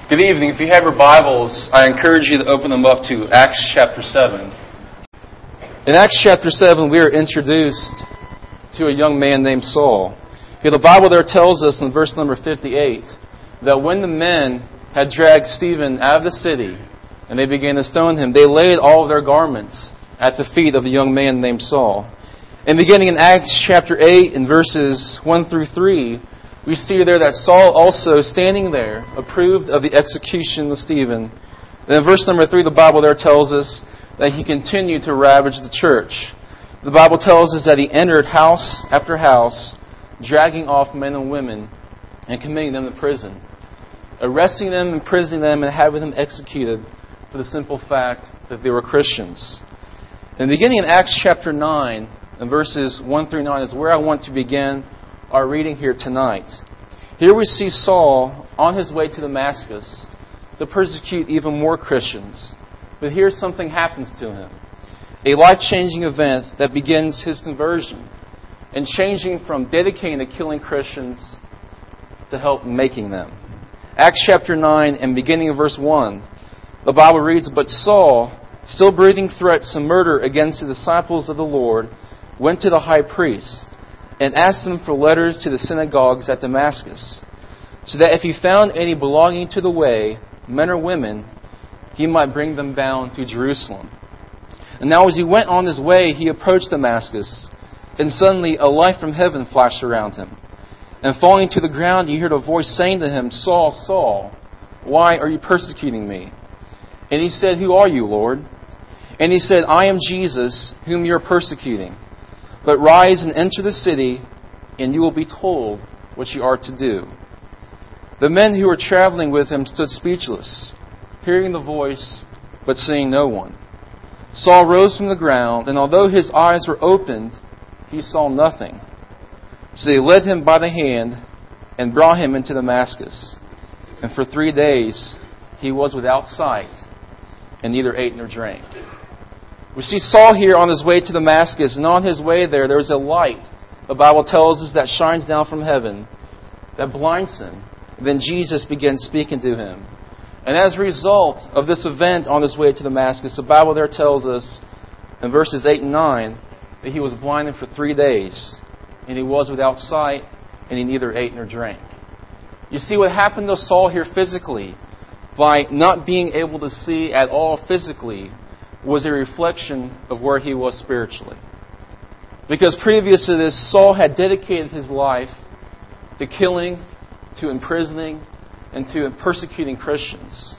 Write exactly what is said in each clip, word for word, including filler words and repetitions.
Good evening. If you have your Bibles, I encourage you to open them up to Acts chapter seven. In Acts chapter seven, we are introduced to a young man named Saul. Here, the Bible there tells us in verse number fifty-eight that when the men had dragged Stephen out of the city and they began to stone him, they laid all of their garments at the feet of the young man named Saul. And beginning in Acts chapter eight in verses one through three, we see there that Saul also, standing there, approved of the execution of Stephen. And in verse number three, the Bible there tells us that he continued to ravage the church. The Bible tells us that he entered house after house, dragging off men and women and committing them to prison, arresting them, imprisoning them, and having them executed for the simple fact that they were Christians. And beginning in Acts chapter nine, and verses one through nine is where I want to begin our reading here tonight. Here we see Saul on his way to Damascus to persecute even more Christians. But here something happens to him. A life-changing event that begins his conversion and changing from dedicating to killing Christians to help making them. Acts chapter nine and beginning of verse one, the Bible reads, "But Saul, still breathing threats of murder against the disciples of the Lord, went to the high priest and asked him for letters to the synagogues at Damascus, so that if he found any belonging to the way, men or women, he might bring them bound to Jerusalem. And now as he went on his way, he approached Damascus, and suddenly a light from heaven flashed around him. And falling to the ground, he heard a voice saying to him, 'Saul, Saul, why are you persecuting me?' And he said, 'Who are you, Lord?' And he said, 'I am Jesus, whom you are persecuting. But rise and enter the city, and you will be told what you are to do.' The men who were traveling with him stood speechless, hearing the voice, but seeing no one. Saul rose from the ground, and although his eyes were opened, he saw nothing. So they led him by the hand and brought him into Damascus. And for three days he was without sight, and neither ate nor drank." We see Saul here on his way to Damascus, and on his way there, there was a light, the Bible tells us, that shines down from heaven, that blinds him. And then Jesus begins speaking to him. And as a result of this event on his way to Damascus, the Bible there tells us in verses eight and nine that he was blinded for three days, and he was without sight, and he neither ate nor drank. You see what happened to Saul here physically, by not being able to see at all physically, was a reflection of where he was spiritually. Because previous to this, Saul had dedicated his life to killing, to imprisoning, and to persecuting Christians,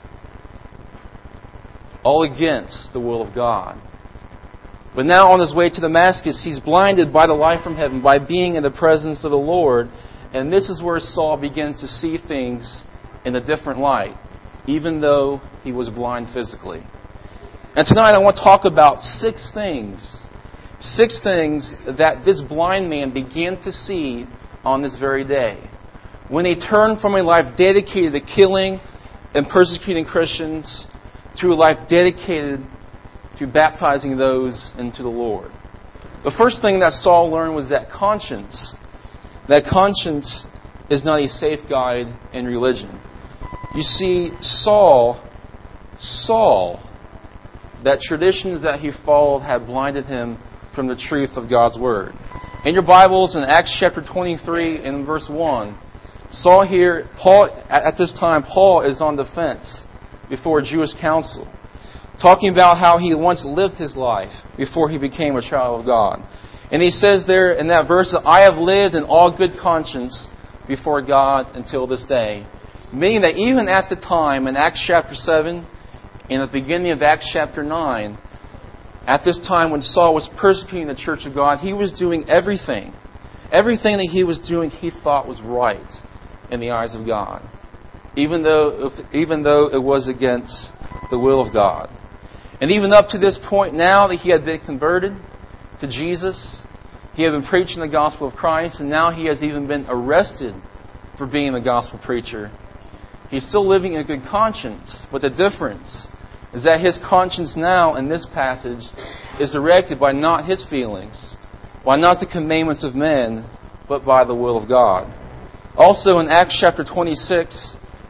all against the will of God. But now on his way to Damascus, he's blinded by the light from heaven, by being in the presence of the Lord, and this is where Saul begins to see things in a different light, even though he was blind physically. And tonight I want to talk about six things. Six things that this blind man began to see on this very day, when he turned from a life dedicated to killing and persecuting Christians to a life dedicated to baptizing those into the Lord. The first thing that Saul learned was that conscience, that conscience is not a safe guide in religion. You see, Saul, Saul, that traditions that he followed had blinded him from the truth of God's Word. In your Bibles, in Acts chapter twenty-three and verse one, Saul here, Paul, at this time, Paul is on defense before a Jewish council, talking about how he once lived his life before he became a child of God. And he says there in that verse that I have lived in all good conscience before God until this day. Meaning that even at the time in Acts chapter seven, in the beginning of Acts chapter nine, at this time when Saul was persecuting the church of God, he was doing everything. Everything that he was doing he thought was right in the eyes of God. Even though, even though it was against the will of God. And even up to this point now that he had been converted to Jesus, he had been preaching the gospel of Christ, and now he has even been arrested for being a gospel preacher. He's still living in good conscience, but the difference is that his conscience now in this passage is directed by not his feelings, by not the commandments of men, but by the will of God. Also in Acts chapter twenty-six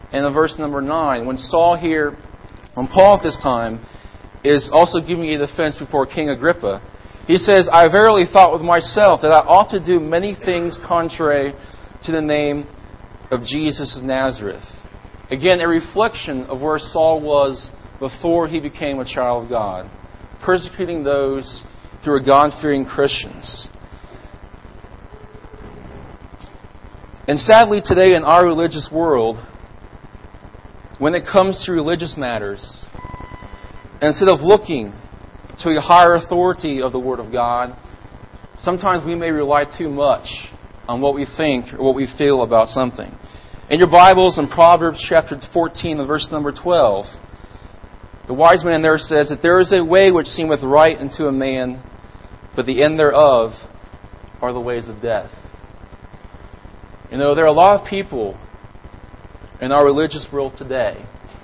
and in verse number nine, when Saul here, when Paul at this time, is also giving a defense before King Agrippa, he says, I verily thought with myself that I ought to do many things contrary to the name of Jesus of Nazareth. Again, a reflection of where Saul was before he became a child of God, persecuting those who were God-fearing Christians. And sadly today in our religious world, when it comes to religious matters, instead of looking to a higher authority of the Word of God, sometimes we may rely too much on what we think or what we feel about something. In your Bibles, in Proverbs chapter fourteen and verse number twelve, the wise man there says that there is a way which seemeth right unto a man, but the end thereof are the ways of death. You know, there are a lot of people in our religious world today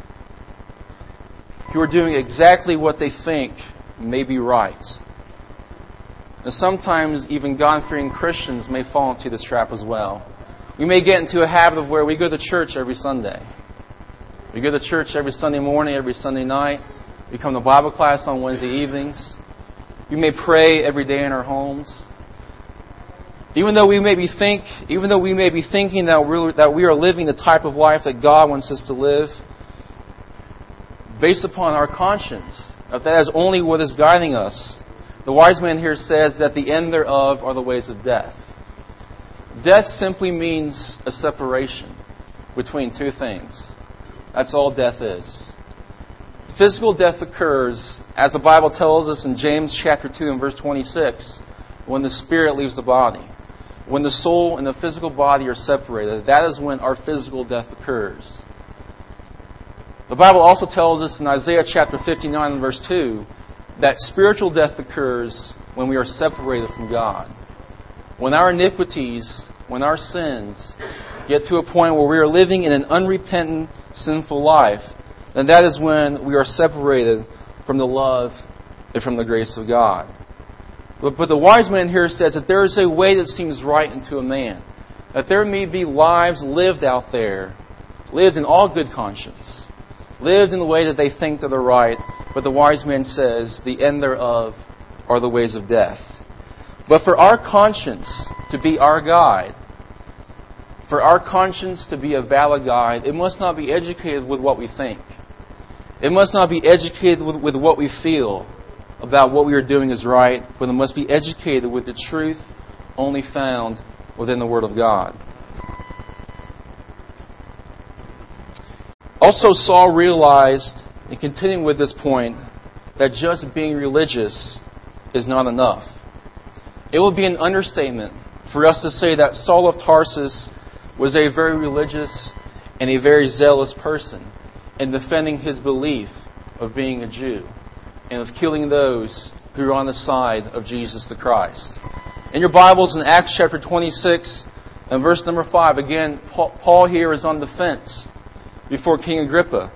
who are doing exactly what they think may be right. And sometimes even God-fearing Christians may fall into this trap as well. We may get into a habit of where we go to church every Sunday. We go to church every Sunday morning, every Sunday night. We come to Bible class on Wednesday evenings. We may pray every day in our homes. Even though we may be think, even though we may be thinking that we're, that we are living the type of life that God wants us to live, based upon our conscience, if that is only what is guiding us, the wise man here says that the end thereof are the ways of death. Death simply means a separation between two things. That's all death is. Physical death occurs, as the Bible tells us in James chapter two and verse twenty-six, when the spirit leaves the body. When the soul and the physical body are separated, that is when our physical death occurs. The Bible also tells us in Isaiah chapter fifty-nine and verse two that spiritual death occurs when we are separated from God. When our iniquities, when our sins get to a point where we are living in an unrepentant, sinful life, then that is when we are separated from the love and from the grace of God. But, but the wise man here says that there is a way that seems right unto a man. That there may be lives lived out there, lived in all good conscience, lived in the way that they think that are right, but the wise man says the end thereof are the ways of death. But for our conscience to be our guide, for our conscience to be a valid guide, it must not be educated with what we think. It must not be educated with, with what we feel about what we are doing is right, but it must be educated with the truth only found within the Word of God. Also, Saul realized, and continuing with this point, that just being religious is not enough. It would be an understatement for us to say that Saul of Tarsus was a very religious and a very zealous person in defending his belief of being a Jew and of killing those who are on the side of Jesus the Christ. In your Bibles, in Acts chapter twenty-six and verse number five, again, Paul here is on defense before King Agrippa.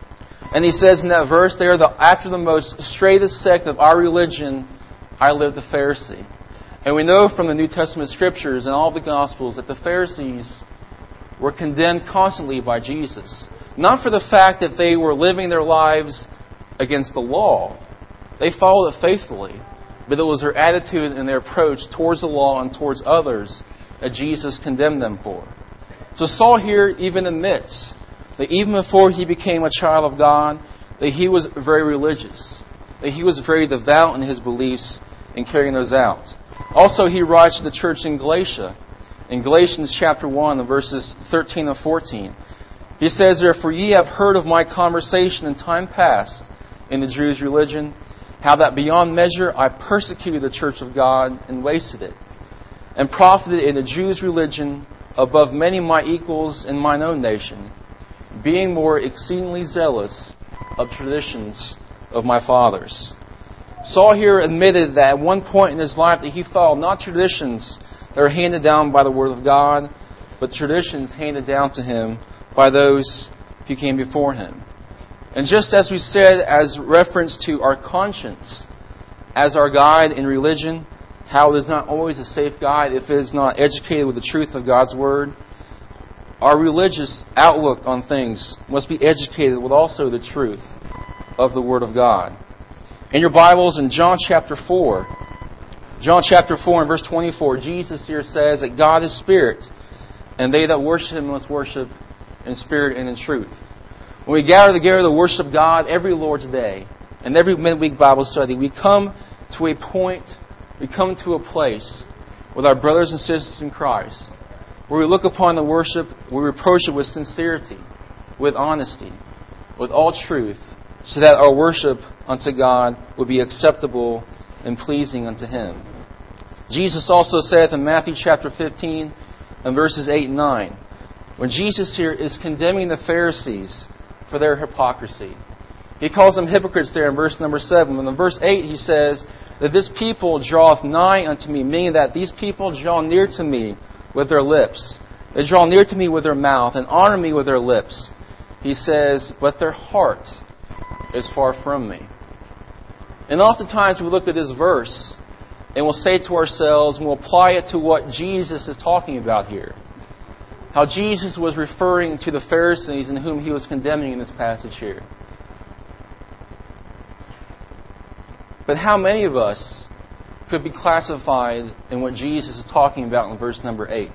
And he says in that verse there, that after the most straightest sect of our religion, I lived the Pharisee. And we know from the New Testament Scriptures and all the Gospels that the Pharisees were condemned constantly by Jesus. Not for the fact that they were living their lives against the law. They followed it faithfully. But it was their attitude and their approach towards the law and towards others that Jesus condemned them for. So Saul here even admits that even before he became a child of God, that he was very religious. That he was very devout in his beliefs and carrying those out. Also, he writes to the church in Galatia, in Galatians chapter one, verses thirteen and fourteen. He says, Therefore ye have heard of my conversation in time past in the Jews' religion, how that beyond measure I persecuted the church of God and wasted it, and profited in the Jews' religion above many of my equals in mine own nation, being more exceedingly zealous of traditions of my fathers. Saul here admitted that at one point in his life that he followed not traditions that are handed down by the Word of God, but traditions handed down to him by those who came before him. And just as we said as reference to our conscience as our guide in religion, how it is not always a safe guide if it is not educated with the truth of God's Word, our religious outlook on things must be educated with also the truth of the Word of God. In your Bibles, in John chapter four, John chapter four and verse twenty-four, Jesus here says that God is Spirit, and they that worship Him must worship in spirit and in truth. When we gather together to worship God every Lord's Day and every midweek Bible study, we come to a point, we come to a place with our brothers and sisters in Christ where we look upon the worship, we approach it with sincerity, with honesty, with all truth, so that our worship unto God would be acceptable and pleasing unto Him. Jesus also saith in Matthew chapter fifteen and verses eight and nine, when Jesus here is condemning the Pharisees for their hypocrisy. He calls them hypocrites there in verse number seven. And in verse eight he says that this people draweth nigh unto me, meaning that these people draw near to me with their lips. They draw near to me with their mouth and honor me with their lips. He says, but their heart is far from me. And oftentimes we look at this verse and we'll say to ourselves, and we'll apply it to what Jesus is talking about here. How Jesus was referring to the Pharisees and whom He was condemning in this passage here. But how many of us could be classified in what Jesus is talking about in verse number eight?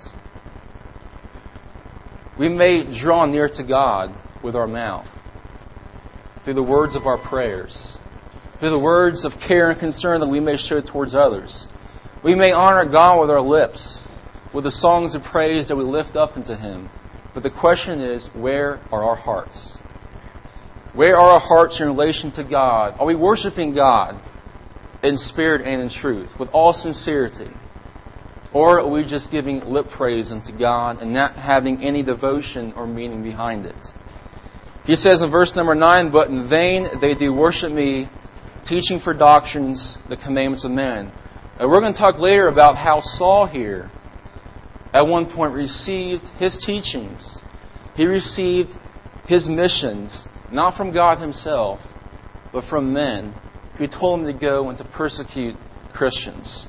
We may draw near to God with our mouth, through the words of our prayers, through the words of care and concern that we may show towards others. We may honor God with our lips, with the songs of praise that we lift up into Him. But the question is, where are our hearts? Where are our hearts in relation to God? Are we worshiping God in spirit and in truth, with all sincerity? Or are we just giving lip praise unto God and not having any devotion or meaning behind it? He says in verse number nine, but in vain they do worship me, teaching for doctrines the commandments of men. And we're going to talk later about how Saul here at one point received his teachings. He received his missions, not from God Himself, but from men who told him to go and to persecute Christians.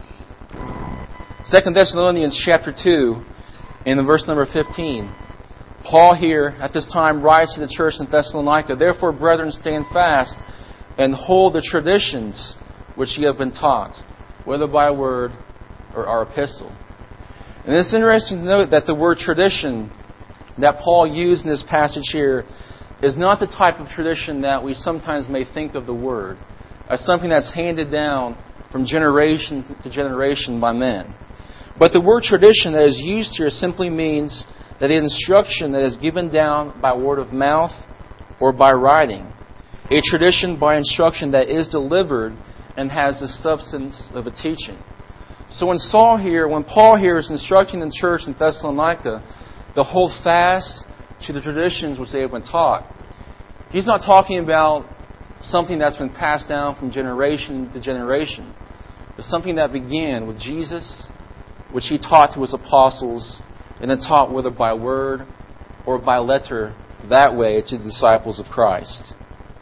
Second Thessalonians chapter two, in verse number fifteen, Paul here at this time writes to the church in Thessalonica, therefore, brethren, stand fast and hold the traditions which ye have been taught, whether by word or our epistle. And it's interesting to note that the word tradition that Paul used in this passage here is not the type of tradition that we sometimes may think of the word as something that's handed down from generation to generation by men. But the word tradition that is used here simply means that the instruction that is given down by word of mouth or by writing. A tradition by instruction that is delivered and has the substance of a teaching. So when Saul here, when Paul here is instructing the church in Thessalonica to hold fast to the traditions which they have been taught, he's not talking about something that's been passed down from generation to generation. But something that began with Jesus, which He taught to His apostles, and then taught whether by word or by letter that way to the disciples of Christ.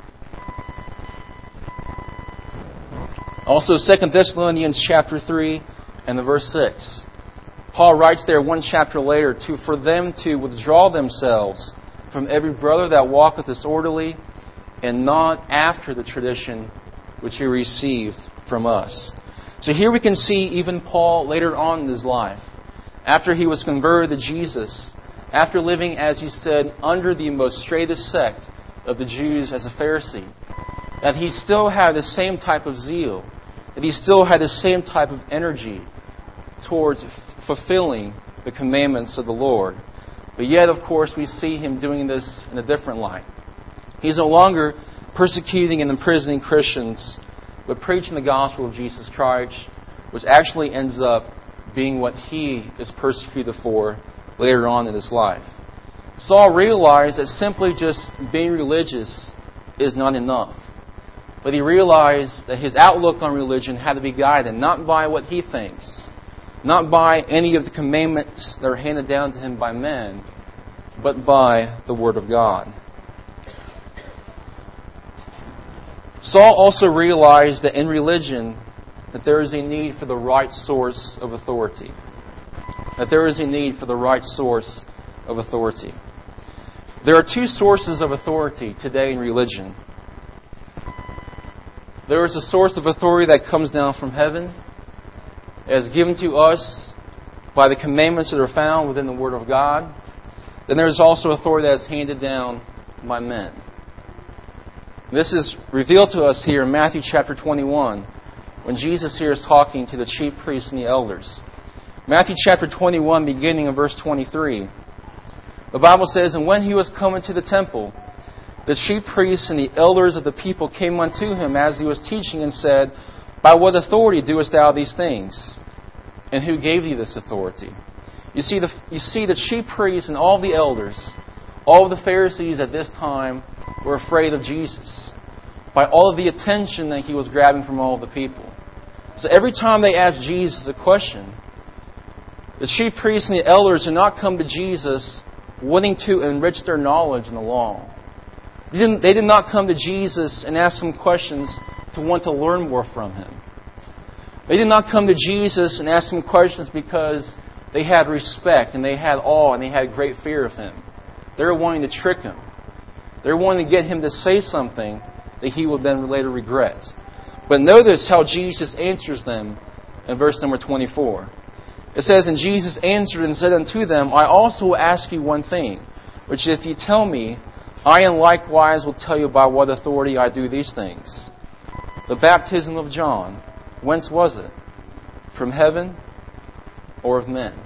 Also, Second Thessalonians chapter three and the verse six. Paul writes there one chapter later, to for them to withdraw themselves from every brother that walketh disorderly, and not after the tradition which he received from us. So here we can see even Paul later on in his life, after he was converted to Jesus, after living, as he said, under the most straightest sect of the Jews as a Pharisee, that he still had the same type of zeal, that he still had the same type of energy towards f- fulfilling the commandments of the Lord. But yet, of course, we see him doing this in a different light. He's no longer persecuting and imprisoning Christians, but preaching the gospel of Jesus Christ, which actually ends up being what he is persecuted for later on in his life. Saul realized that simply just being religious is not enough. But he realized that his outlook on religion had to be guided not by what he thinks, not by any of the commandments that are handed down to him by men, but by the Word of God. Saul also realized that in religion that there is a need for the right source of authority. That there is a need for the right source of authority. There are two sources of authority today in religion. There is a source of authority that comes down from heaven, as given to us by the commandments that are found within the Word of God. Then there is also authority that is handed down by men. This is revealed to us here in Matthew chapter twenty-one, when Jesus here is talking to the chief priests and the elders. Matthew chapter twenty-one, beginning in verse twenty-three. The Bible says, "And when he was come into the temple, the chief priests and the elders of the people came unto him as he was teaching, and said, By what authority doest thou these things? And who gave thee this authority?" You see, the, you see, the chief priests and all the elders, all of the Pharisees at this time, were afraid of Jesus by all of the attention that he was grabbing from all of the people. So every time they asked Jesus a question, the chief priests and the elders did not come to Jesus wanting to enrich their knowledge in the law. They, didn't, they did not come to Jesus and ask him questions to want to learn more from him. They did not come to Jesus and ask him questions because they had respect and they had awe and they had great fear of him. They were wanting to trick him. They were wanting to get him to say something that he would then later regret. But notice how Jesus answers them in verse number twenty-four. It says, "And Jesus answered and said unto them, I also will ask you one thing, which if you tell me, I and likewise will tell you by what authority I do these things. The baptism of John, whence was it? From heaven or of men?"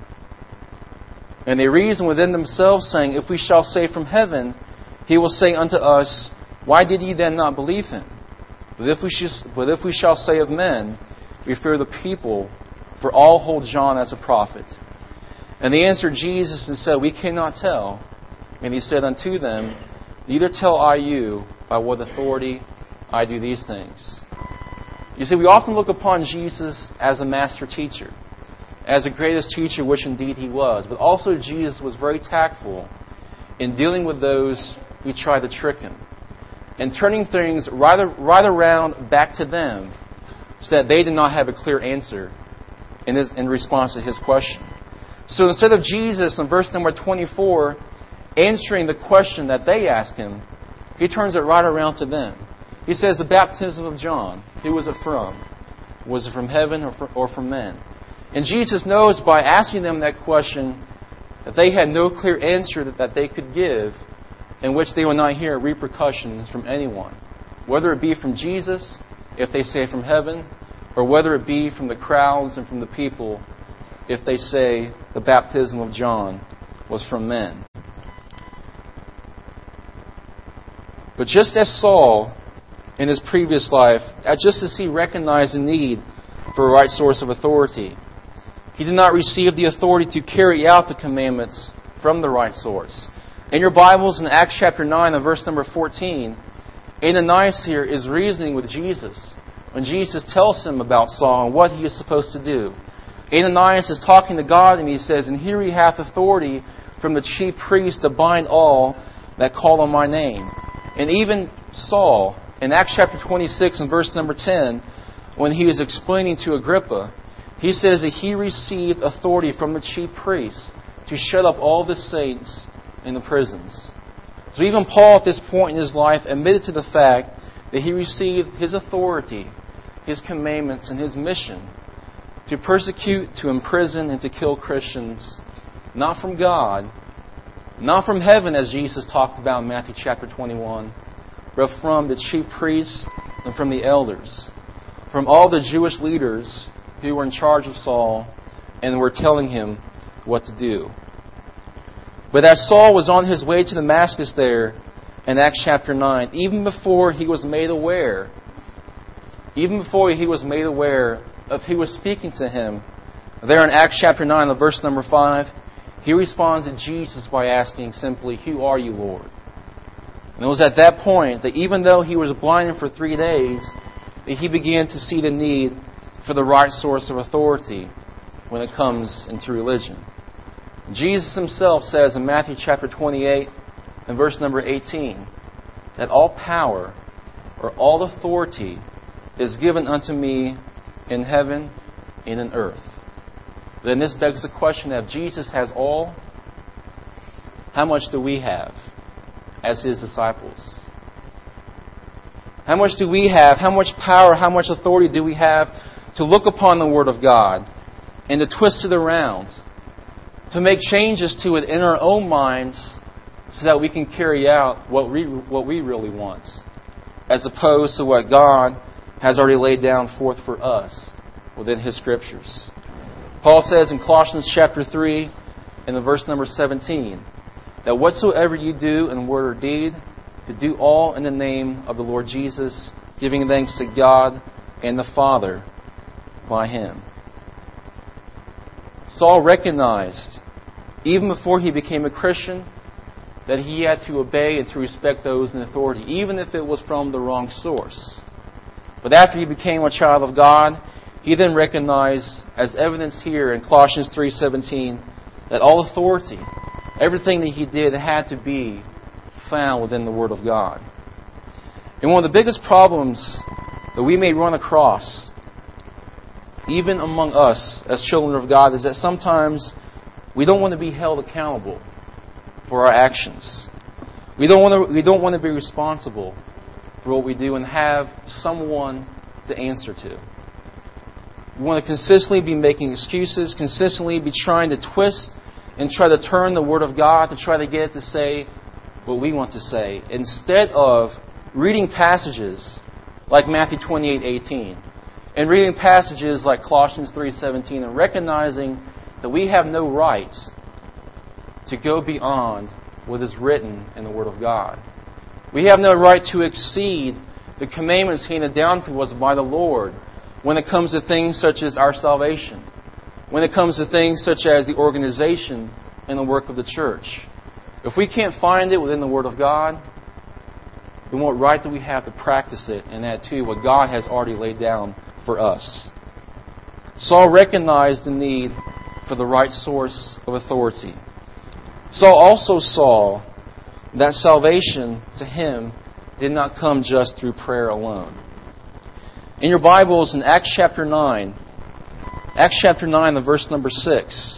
And they reasoned within themselves, saying, If we shall say from heaven, he will say unto us, Why did ye then not believe him? But if we, sh- but if we shall say of men, we fear the people, for all hold John as a prophet. And they answered Jesus and said, We cannot tell. And he said unto them, Neither tell I you by what authority I do these things. You see, we often look upon Jesus as a master teacher, as the greatest teacher, which indeed he was. But also Jesus was very tactful in dealing with those who tried to trick him, and turning things right, right around back to them so that they did not have a clear answer in, his, in response to his question. So instead of Jesus in verse number twenty-four answering the question that they asked him, he turns it right around to them. He says, the baptism of John, who was it from? Was it from heaven or from, or from men? And Jesus knows by asking them that question that they had no clear answer that, that they could give, in which they will not hear repercussions from anyone. Whether it be from Jesus, if they say from heaven, or whether it be from the crowds and from the people, if they say the baptism of John was from men. But just as Saul, in his previous life, just as he recognized the need for a right source of authority, he did not receive the authority to carry out the commandments from the right source. In your Bibles, in Acts chapter nine and verse number fourteen, Ananias here is reasoning with Jesus when Jesus tells him about Saul and what he is supposed to do. Ananias is talking to God and he says, And here he hath authority from the chief priest to bind all that call on my name. And even Saul, in Acts chapter twenty-six and verse number ten, when he is explaining to Agrippa, he says that he received authority from the chief priest to shut up all the saints in the prisons. So even Paul at this point in his life admitted to the fact that he received his authority, his commandments, and his mission to persecute, to imprison, and to kill Christians, not from God, not from heaven as Jesus talked about in Matthew chapter twenty-one, but from the chief priests and from the elders, from all the Jewish leaders who were in charge of Saul and were telling him what to do. But as Saul was on his way to Damascus there in Acts chapter nine, even before he was made aware, even before he was made aware of who was speaking to him, there in Acts chapter nine, the verse number five, he responds to Jesus by asking simply, Who are you, Lord? And it was at that point that even though he was blinded for three days, that he began to see the need for the right source of authority when it comes into religion. Jesus himself says in Matthew chapter twenty-eight and verse number eighteen that all power or all authority is given unto me in heaven and in earth. Then this begs the question that if Jesus has all how much do we have as His disciples? How much do we have? How much power, how much authority do we have to look upon the Word of God and to twist it around, to make changes to it in our own minds so that we can carry out what we, what we really want, as opposed to what God has already laid down forth for us within His Scriptures. Paul says in Colossians chapter three, in the verse number seventeen, that whatsoever you do in word or deed, to do all in the name of the Lord Jesus, giving thanks to God and the Father by Him. Saul recognized, even before he became a Christian, that he had to obey and to respect those in authority, even if it was from the wrong source. But after he became a child of God, he then recognized, as evidenced here in Colossians three seventeen, that all authority, everything that he did, had to be found within the Word of God. And one of the biggest problems that we may run across, even among us as children of God, is that sometimes we don't want to be held accountable for our actions. We don't want to, we don't want to be responsible for what we do and have someone to answer to. We want to consistently be making excuses, consistently be trying to twist and try to turn the Word of God to try to get it to say what we want to say, instead of reading passages like Matthew twenty-eight eighteen and reading passages like Colossians three seventeen and recognizing that we have no right to go beyond what is written in the Word of God. We have no right to exceed the commandments handed down to us by the Lord when it comes to things such as our salvation, when it comes to things such as the organization and the work of the church. If we can't find it within the Word of God, then what right do we have to practice it and that too, what God has already laid down for us? Saul recognized the need for the right source of authority. Saul also saw that salvation to him did not come just through prayer alone. In your Bibles, in Acts chapter nine, Acts chapter nine, the verse number six.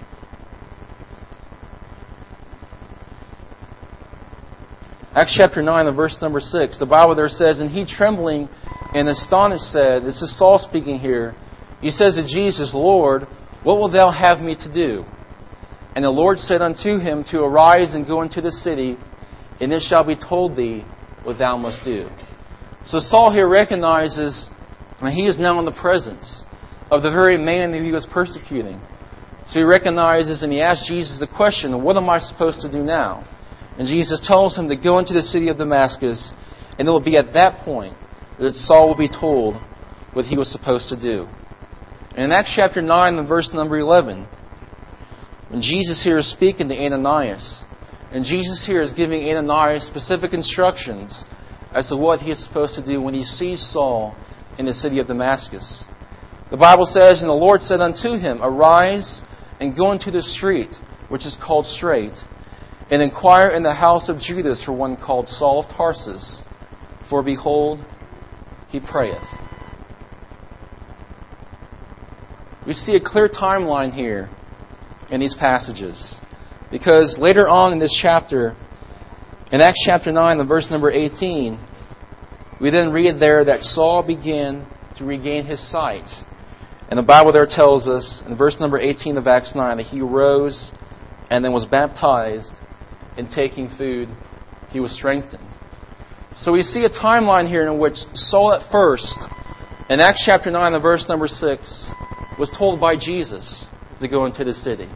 Acts chapter nine, the verse number six. The Bible there says, "And he trembling and astonished said," this is Saul speaking here, he says to Jesus, "Lord, what wilt thou have me to do?" And the Lord said unto him, "To arise and go into the city, and it shall be told thee what thou must do." So Saul here recognizes that he is now in the presence of the very man that he was persecuting. So he recognizes and he asks Jesus the question, "What am I supposed to do now?" And Jesus tells him to go into the city of Damascus, and it will be at that point that Saul will be told what he was supposed to do. And in Acts chapter nine and verse number eleven, when Jesus here is speaking to Ananias, and Jesus here is giving Ananias specific instructions as to what he is supposed to do when he sees Saul in the city of Damascus. The Bible says, "And the Lord said unto him, Arise and go into the street, which is called Straight, and inquire in the house of Judas for one called Saul of Tarsus, for behold, he prayeth." We see a clear timeline here in these passages. Because later on in this chapter, in Acts chapter nine, and verse number eighteen, we then read there that Saul began to regain his sight. And the Bible there tells us, in verse number eighteen of Acts nine, that he rose and then was baptized, and taking food, he was strengthened. So we see a timeline here in which Saul at first, in Acts chapter nine, and verse number six, was told by Jesus to go into the city.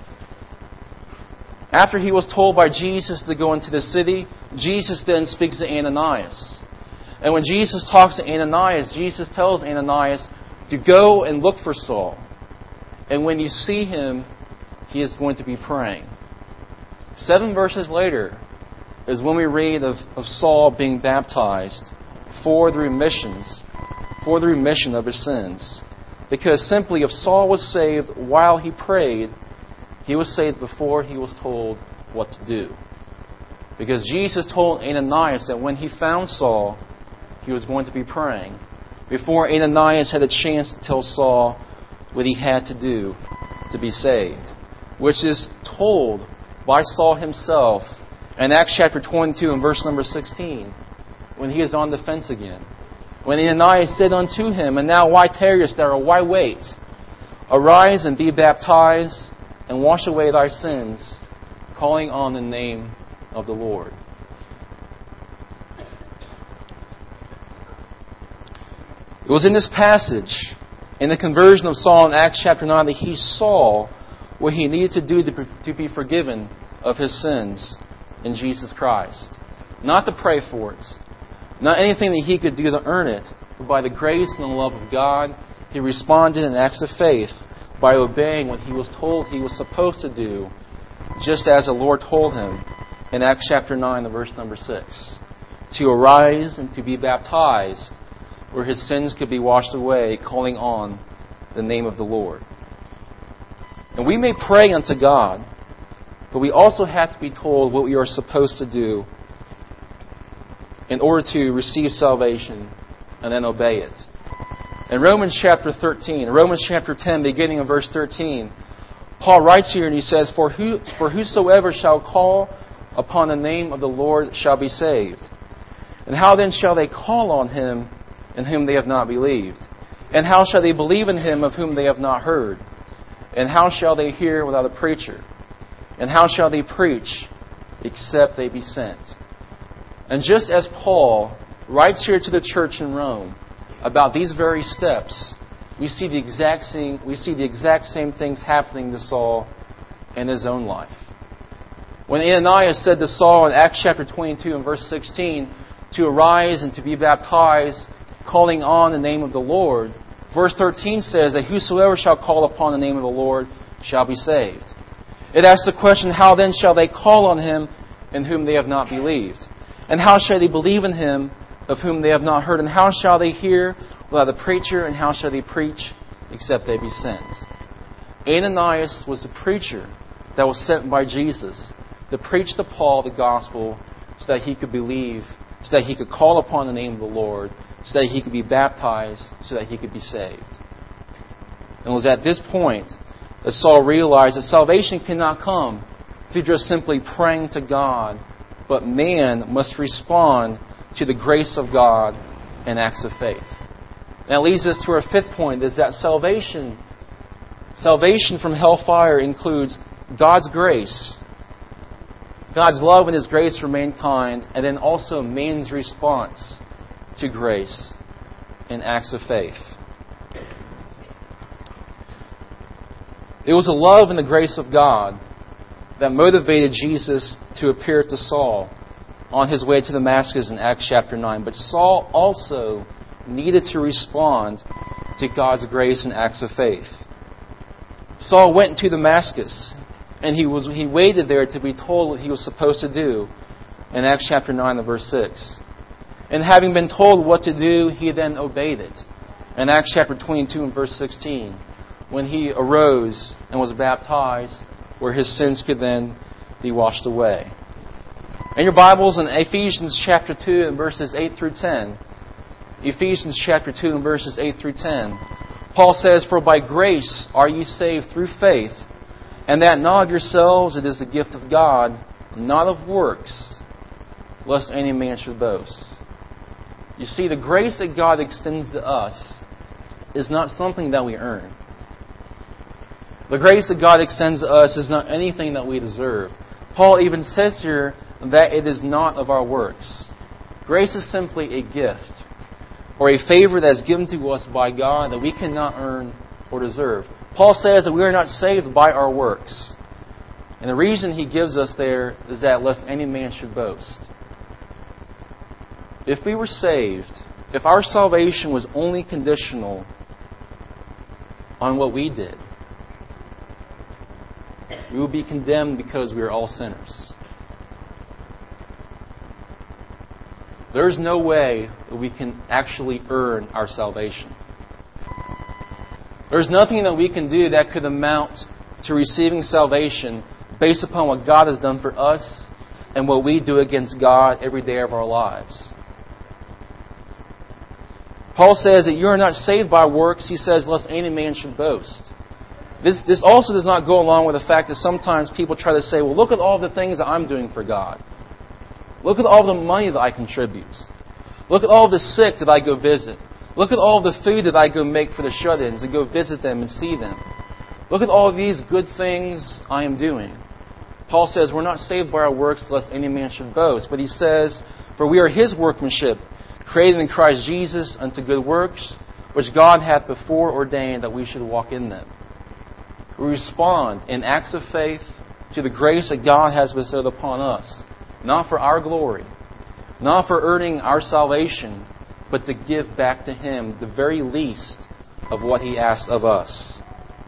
After he was told by Jesus to go into the city, Jesus then speaks to Ananias. And when Jesus talks to Ananias, Jesus tells Ananias to go and look for Saul. And when you see him, he is going to be praying. Seven verses later is when we read of, of Saul being baptized for the remissions, for the remission of his sins. Because simply if Saul was saved while he prayed, he was saved before he was told what to do. Because Jesus told Ananias that when he found Saul, he was going to be praying, before Ananias had a chance to tell Saul what he had to do to be saved. Which is told by Saul himself in Acts chapter twenty-two and verse number sixteen, when he is on the fence again. When Ananias said unto him, And now why tarriest thou, or why wait? Arise and be baptized, and wash away thy sins, calling on the name of the Lord. It was in this passage, in the conversion of Saul in Acts chapter nine, that he saw what he needed to do to be forgiven of his sins in Jesus Christ. Not to pray for it, not anything that he could do to earn it, but by the grace and the love of God, he responded in acts of faith by obeying what he was told he was supposed to do, just as the Lord told him in Acts chapter nine and verse number six, to arise and to be baptized, where his sins could be washed away, calling on the name of the Lord. And we may pray unto God, but we also have to be told what we are supposed to do in order to receive salvation and then obey it. In Romans chapter thirteen, Romans chapter ten, beginning in verse thirteen, Paul writes here and he says, For who, for whosoever shall call upon the name of the Lord shall be saved. And how then shall they call on him in whom they have not believed? And how shall they believe in him of whom they have not heard? And how shall they hear without a preacher? And how shall they preach except they be sent? And just as Paul writes here to the church in Rome about these very steps, we see the exact same, we see the exact same things happening to Saul in his own life. When Ananias said to Saul in Acts chapter twenty-two and verse sixteen to arise and to be baptized, calling on the name of the Lord, verse thirteen says that whosoever shall call upon the name of the Lord shall be saved. It asks the question, how then shall they call on him in whom they have not believed? And how shall they believe in him of whom they have not heard? And how shall they hear without a preacher? And how shall they preach except they be sent? Ananias was the preacher that was sent by Jesus to preach to Paul the gospel so that he could believe, so that he could call upon the name of the Lord, so that he could be baptized, so that he could be saved. And it was at this point that Saul realized that salvation cannot come through just simply praying to God, but man must respond to the grace of God in acts of faith. And that leads us to our fifth point, is that salvation, salvation from hellfire includes God's grace, God's love and His grace for mankind, and then also man's response to grace in acts of faith. It was the love and the grace of God that motivated Jesus to appear to Saul on his way to Damascus in Acts chapter nine. But Saul also needed to respond to God's grace in acts of faith. Saul went to Damascus, and he was he waited there to be told what he was supposed to do in Acts chapter nine and verse six. And having been told what to do, he then obeyed it. In Acts chapter twenty-two and verse sixteen, when he arose and was baptized, where his sins could then be washed away. In your Bibles, in Ephesians chapter two and verses eight through ten, Ephesians chapter two and verses eight through ten, Paul says, For by grace are ye saved through faith, and that not of yourselves, it is the gift of God, not of works, lest any man should boast. You see, the grace that God extends to us is not something that we earn. The grace that God extends to us is not anything that we deserve. Paul even says here that it is not of our works. Grace is simply a gift, or a favor that is given to us by God that we cannot earn or deserve. Paul says that we are not saved by our works. And the reason he gives us there is that lest any man should boast. If we were saved, if our salvation was only conditional on what we did, we would be condemned because we are all sinners. There's no way that we can actually earn our salvation. There's nothing that we can do that could amount to receiving salvation based upon what God has done for us and what we do against God every day of our lives. Paul says that you are not saved by works. He says, lest any man should boast. This, this also does not go along with the fact that sometimes people try to say, well, look at all the things that I'm doing for God. Look at all the money that I contribute. Look at all the sick that I go visit. Look at all the food that I go make for the shut-ins and go visit them and see them. Look at all these good things I am doing. Paul says we're not saved by our works lest any man should boast. But he says, for we are His workmanship, created in Christ Jesus unto good works, which God hath before ordained that we should walk in them. We respond in acts of faith to the grace that God has bestowed upon us, not for our glory, not for earning our salvation, but to give back to Him the very least of what He asks of us.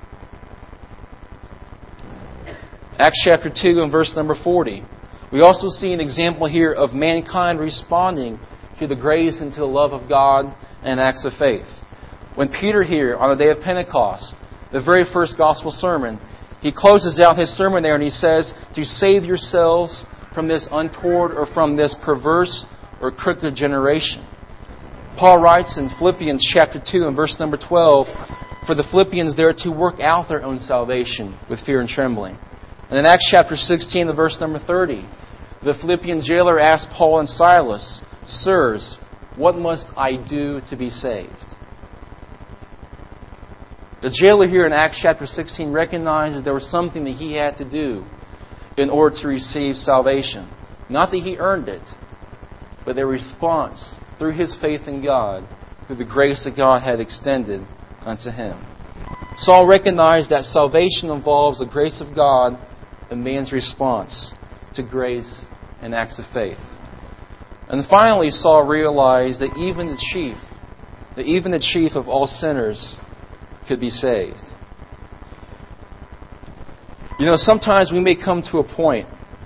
Acts chapter two and verse number forty. We also see an example here of mankind responding to the grace and to the love of God and acts of faith. When Peter here, on the day of Pentecost, the very first gospel sermon, he closes out his sermon there and he says, to save yourselves from this untoward or from this perverse or crooked generation. Paul writes in Philippians chapter two and verse number twelve, for the Philippians there to work out their own salvation with fear and trembling. And in Acts chapter sixteen and verse number thirty, the Philippian jailer asked Paul and Silas, sirs, what must I do to be saved? The jailer here in Acts chapter sixteen recognized that there was something that he had to do in order to receive salvation. Not that he earned it, but their response through his faith in God, through the grace that God had extended unto him. Saul recognized that salvation involves the grace of God and man's response to grace and acts of faith. And finally, Saul realized that even the chief, that even the chief of all sinners could be saved. You know, sometimes we may come to a point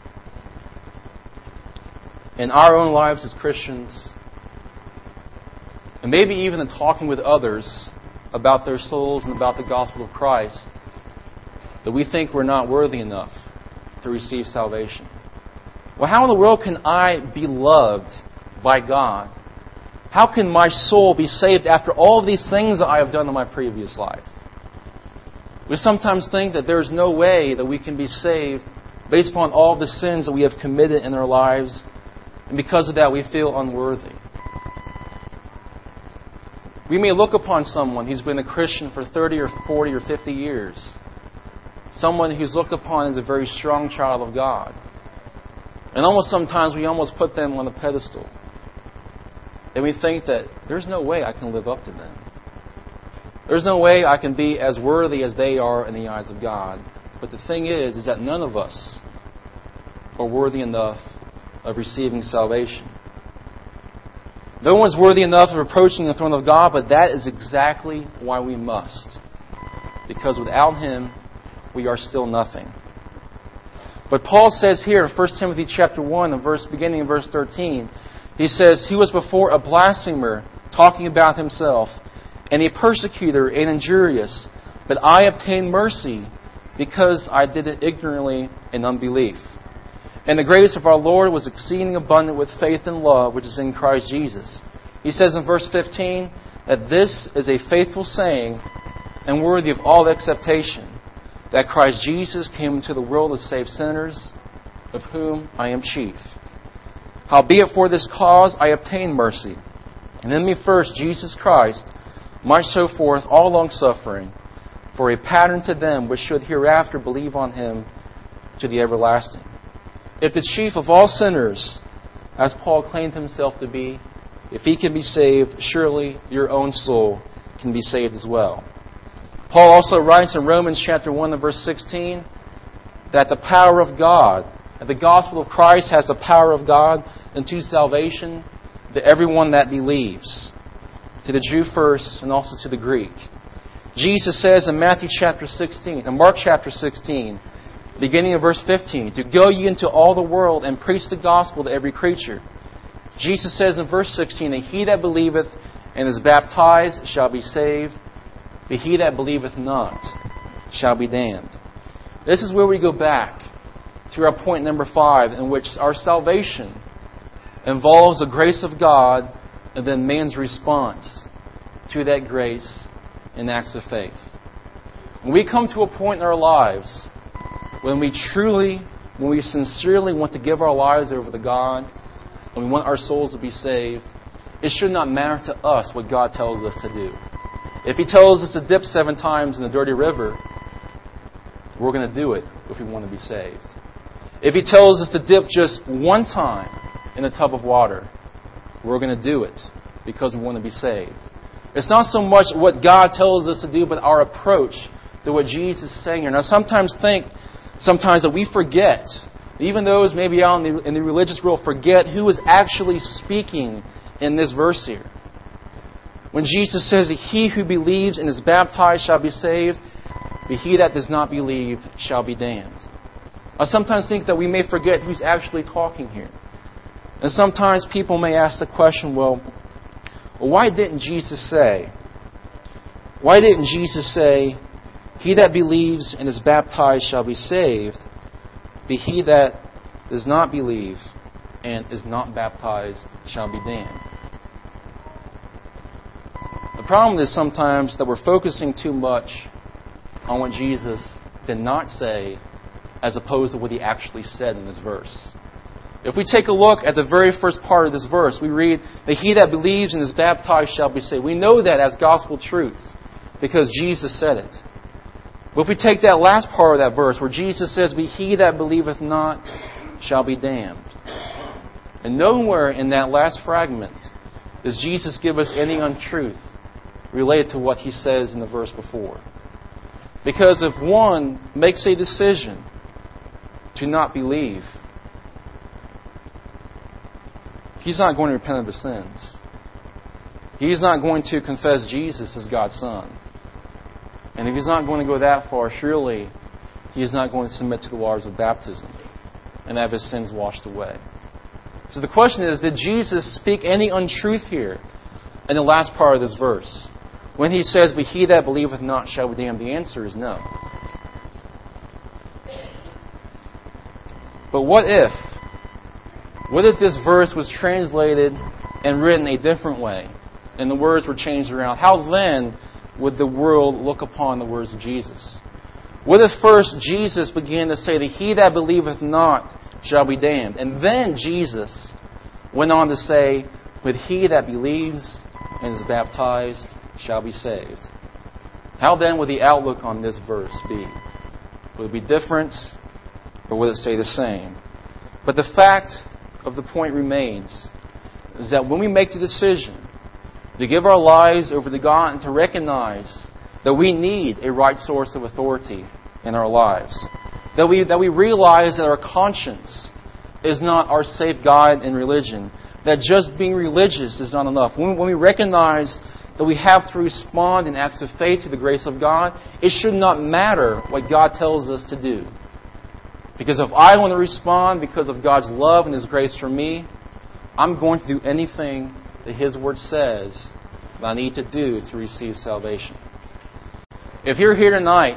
in our own lives as Christians, and maybe even in talking with others about their souls and about the gospel of Christ, that we think we're not worthy enough to receive salvation. Well, how in the world can I be loved by God? How can my soul be saved after all of these things that I have done in my previous life? We sometimes think that there is no way that we can be saved based upon all the sins that we have committed in our lives, and because of that we feel unworthy. We may look upon someone who's been a Christian for thirty or forty or fifty years, someone who's looked upon as a very strong child of God, and almost sometimes we almost put them on a pedestal. And we think that there's no way I can live up to them. There's no way I can be as worthy as they are in the eyes of God. But the thing is, is that none of us are worthy enough of receiving salvation. No one's worthy enough of approaching the throne of God, but that is exactly why we must. Because without Him, we are still nothing. But Paul says here, First Timothy chapter one, and verse, beginning in verse thirteen, he says, he was before a blasphemer, talking about himself, and a persecutor and injurious, but I obtained mercy because I did it ignorantly in unbelief. And the grace of our Lord was exceeding abundant with faith and love, which is in Christ Jesus. He says in verse fifteen that this is a faithful saying and worthy of all acceptation, that Christ Jesus came into the world to save sinners, of whom I am chief. Howbeit for this cause I obtained mercy, and in me first Jesus Christ might show forth all longsuffering, for a pattern to them which should hereafter believe on Him to the everlasting. If the chief of all sinners, as Paul claimed himself to be, if he can be saved, surely your own soul can be saved as well. Paul also writes in Romans chapter one and verse sixteen that the power of God, that the gospel of Christ has the power of God unto salvation to everyone that believes, to the Jew first and also to the Greek. Jesus says in Matthew chapter sixteen, in Mark chapter sixteen, beginning of verse fifteen, to go ye into all the world and preach the gospel to every creature. Jesus says in verse sixteen, that he that believeth and is baptized shall be saved, but he that believeth not shall be damned. This is where we go back to our point number five, in which our salvation involves the grace of God and then man's response to that grace in acts of faith. When we come to a point in our lives when we truly, when we sincerely want to give our lives over to God, and we want our souls to be saved, it should not matter to us what God tells us to do. If He tells us to dip seven times in the dirty river, we're going to do it if we want to be saved. If He tells us to dip just one time in a tub of water, we're going to do it because we want to be saved. It's not so much what God tells us to do, but our approach to what Jesus is saying here. Now, sometimes think, sometimes that we forget, even those maybe out in the, in the religious world forget who is actually speaking in this verse here. When Jesus says that he who believes and is baptized shall be saved, but he that does not believe shall be damned. I sometimes think that we may forget who's actually talking here. And sometimes people may ask the question, well, well why didn't Jesus say, why didn't Jesus say, he that believes and is baptized shall be saved, but he that does not believe and is not baptized shall be damned? The problem is sometimes that we're focusing too much on what Jesus did not say as opposed to what He actually said in this verse. If we take a look at the very first part of this verse, we read that he that believes and is baptized shall be saved. We know that as gospel truth because Jesus said it. But if we take that last part of that verse where Jesus says, but he that believeth not shall be damned. And nowhere in that last fragment does Jesus give us any untruth related to what He says in the verse before. Because if one makes a decision to not believe, he's not going to repent of his sins. He's not going to confess Jesus as God's Son. And if he's not going to go that far, surely he is not going to submit to the waters of baptism and have his sins washed away. So the question is, did Jesus speak any untruth here in the last part of this verse? When He says, but he that believeth not shall be damned, the answer is no. But what if? What if this verse was translated and written a different way, and the words were changed around? How then would the world look upon the words of Jesus? What if first Jesus began to say that he that believeth not shall be damned, and then Jesus went on to say, but he that believes and is baptized shall be saved? How then would the outlook on this verse be? Would it be different, or would it stay the same? But the fact of the point remains is that when we make the decision to give our lives over to God and to recognize that we need a right source of authority in our lives, that we that we realize that our conscience is not our safe guide in religion, that just being religious is not enough. When, when we recognize that we have to respond in acts of faith to the grace of God, it should not matter what God tells us to do. Because if I want to respond because of God's love and His grace for me, I'm going to do anything that His Word says that I need to do to receive salvation. If you're here tonight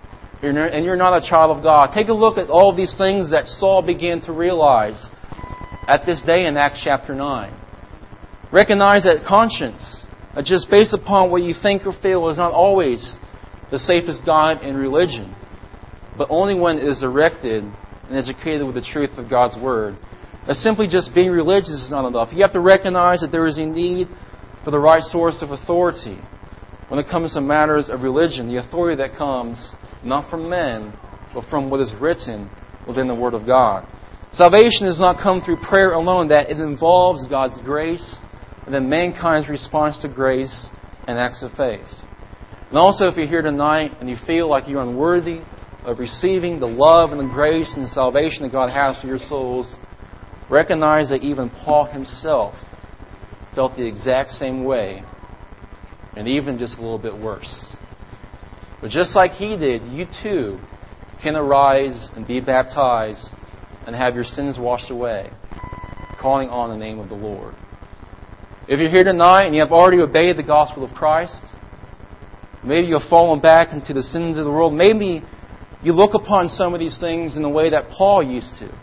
and you're not a child of God, take a look at all of these things that Saul began to realize at this day in Acts chapter nine. Recognize that conscience, that just based upon what you think or feel, is not always the safest guide in religion, but only when it is erected and educated with the truth of God's Word. That simply just being religious is not enough. You have to recognize that there is a need for the right source of authority when it comes to matters of religion, the authority that comes not from men, but from what is written within the Word of God. Salvation does not come through prayer alone, that it involves God's grace and then mankind's response to grace and acts of faith. And also, if you're here tonight and you feel like you're unworthy of receiving the love and the grace and the salvation that God has for your souls, recognize that even Paul himself felt the exact same way, and even just a little bit worse. But just like he did, you too can arise and be baptized and have your sins washed away, calling on the name of the Lord. If you're here tonight and you have already obeyed the gospel of Christ, maybe you've fallen back into the sins of the world, maybe you look upon some of these things in the way that Paul used to.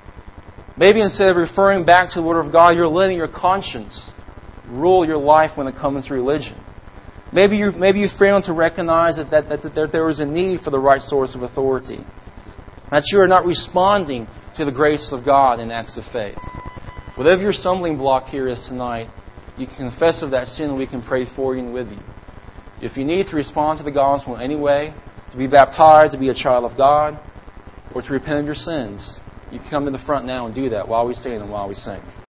Maybe instead of referring back to the Word of God, you're letting your conscience rule your life when it comes to religion. Maybe you maybe you failed to recognize that, that, that, that there is a need for the right source of authority. That you are not responding to the grace of God in acts of faith. Whatever your stumbling block here is tonight, you can confess of that sin and we can pray for you and with you. If you need to respond to the gospel in any way, to be baptized, to be a child of God, or to repent of your sins, you can come to the front now and do that while we stand and while we sing.